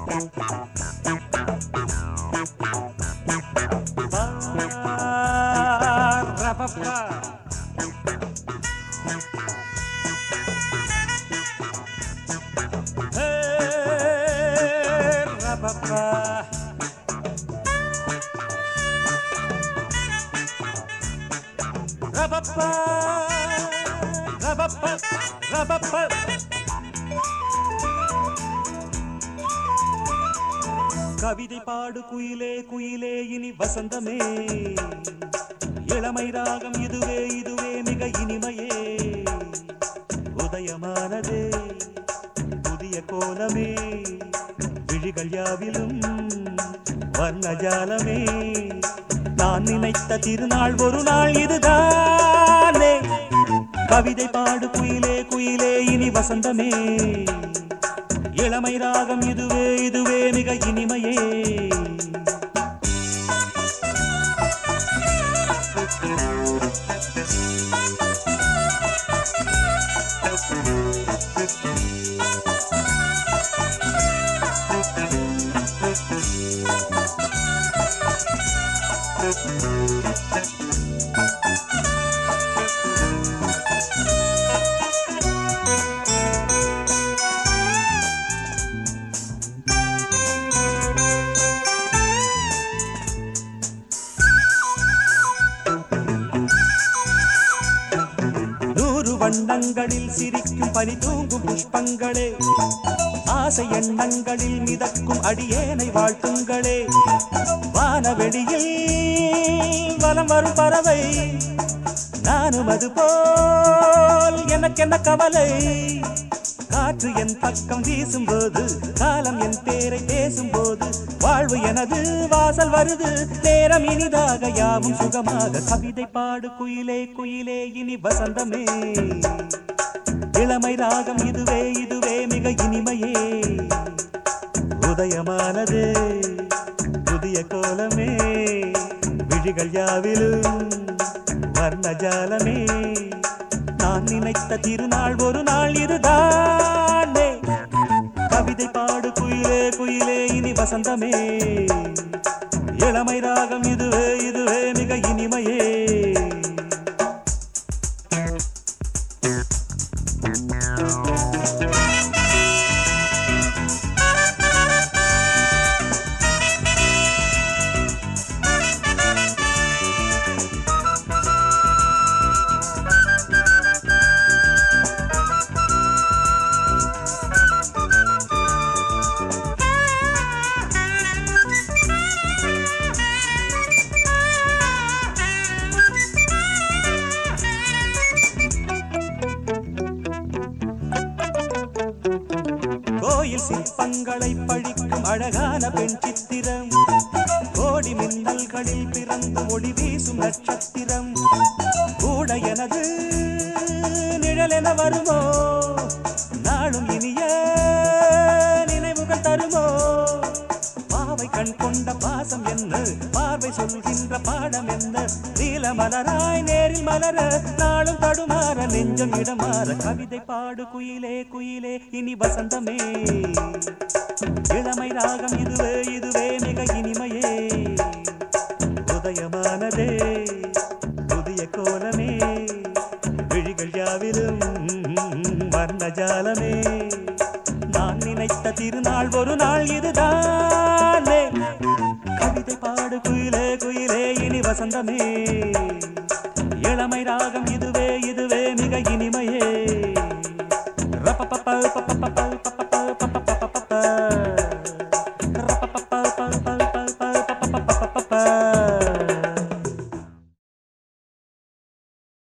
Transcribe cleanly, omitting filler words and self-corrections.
கவிதை பாடு குயிலே குயிலே இனி வசந்தமே இளமை ராகம் இதுவே இதுவே மிக இனிமையே உதயமானதே புதிய கோலமே விழிகள் யாவிலும் வர்ணஜாலமே நான் நினைத்த திருநாள் ஒரு நாள் இதுதானே கவிதை பாடு குயிலே குயிலே இனி வசந்தமே இளமை ராகம் இதுவே இதுவே மிக இனிமையே வண்ணங்களில் சிரிக்கும் பனி தூங்கும் புஷ்பங்களே ஆசை எண்ணங்களில் மிதக்கும் அடியேனை வாழ்த்துங்களே வானவெளியில் வலம் வரும் பறவை நானும் அது போல் எனக்கென்ன கவலை காற்று என் பக்கம் வீசும்போது காலம் என் பேரை பேசும்போது வாழ்வு எனது வாசல் வருது நேரம் இனிதாக யாவும் சுகமாக கவிதை பாடு குயிலே குயிலே இனி வசந்தமே இளமை ராகம் இதுவே இதுவே மிக இனிமையே உதயமானது புதிய கோலமே விழிகள் யாவிலும் வர்ணஜாலமே நான் நினைத்த திருநாள் ஒரு நாள் இதுதானே கவிதை பாடு குயிலே குயிலே இனி வசந்தமே இளமை ராகம் இதுவே இதுவே மிக இனிமையே கோயில் சிற்பங்களை பழிக்கும் அழகான பெண் சித்திரம் கோடி மின்னல்களில் பிறந்து ஒளி வீசும் நட்சத்திரம் கூட எனது நிழலென வருமோ நாளும் இனிய நினைவுகள் தருமோ பாவை கண் கொண்ட பாசம் என்ன பார்வை சொல்கின்ற பாடம் என்ன நீல மலராய் நேரில் மலர நாளும் தடுமாற நெஞ்சம் இடமாற கவிதை பாடு குயிலே குயிலே இனி வசந்தமே இளமை ராகம் இதுவே இதுவே மிக இனிமையே உதயமானதே புதிய கோலமே விழிகள் யாவிலும் வர்ணஜாலமே நான் நினைத்த திருநாள் ஒரு நாள் இதுதானே கவிதை பாடு குயிலே குயிலே இனி வசந்தமே இளமை ராகம்